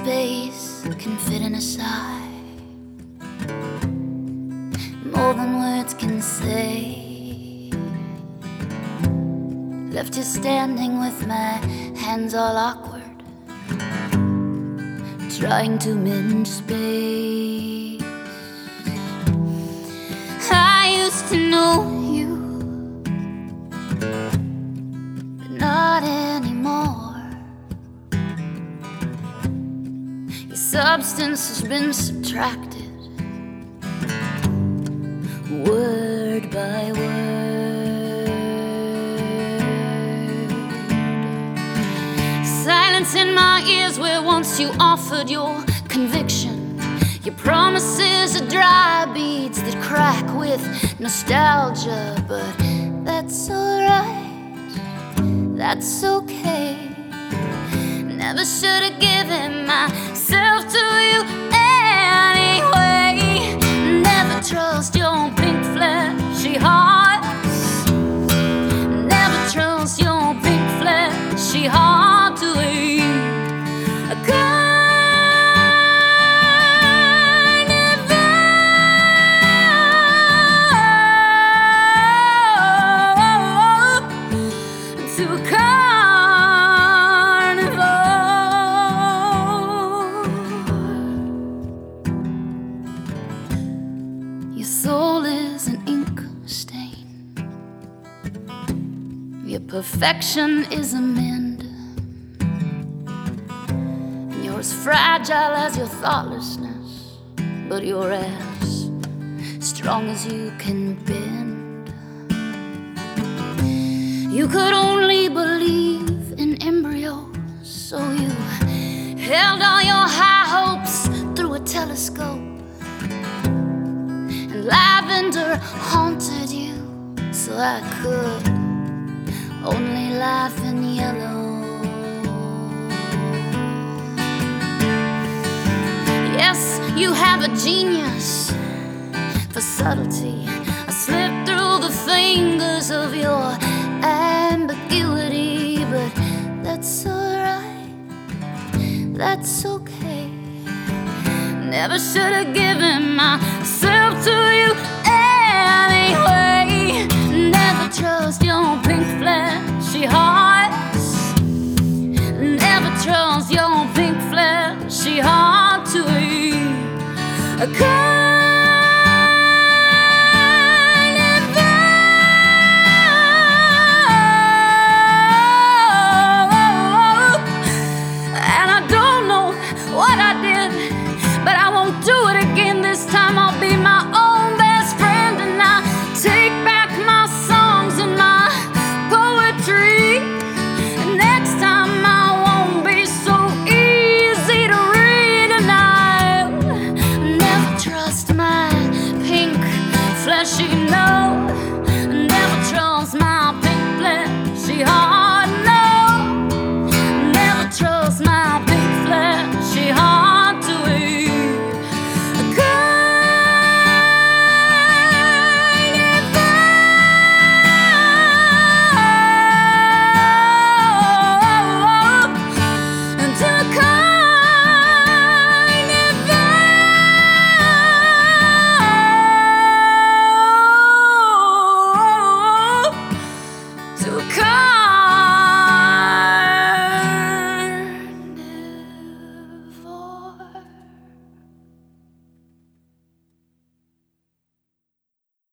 space can fit in a sigh, more than words can say. Left you standing with my hands all awkward, trying to mend space. I used to know you, but not anymore. Your substance has been subtracted, word by word. Silence in my ears where once you offered your conviction. Your promises are dry beads that crack with nostalgia, but that's alright, that's okay. Never should have given myself to you anyway. Never trust your pink fleshy hearts. Never trust your pink fleshy heart to wait. Your soul is an ink stain, your perfection is a mend, and you're as fragile as your thoughtlessness, but you're as strong as you can bend. You could only believe in embryos, so you held all your high hopes through a telescope. Lavender haunted you, so I could only laugh in yellow. Yes, you have a genius for subtlety. I slipped through the fingers of your ambiguity, but that's alright, that's okay. Never should have given myself to you anyway. Never trust your pink fleshy hearts. Never trust your pink fleshy heart to wait. And I don't know what I did, but I won't do it again. This time I'll be my own best friend, and I take back my songs and my poetry. And next time I won't be so easy to read, and I'll never trust my pink fleshy nose.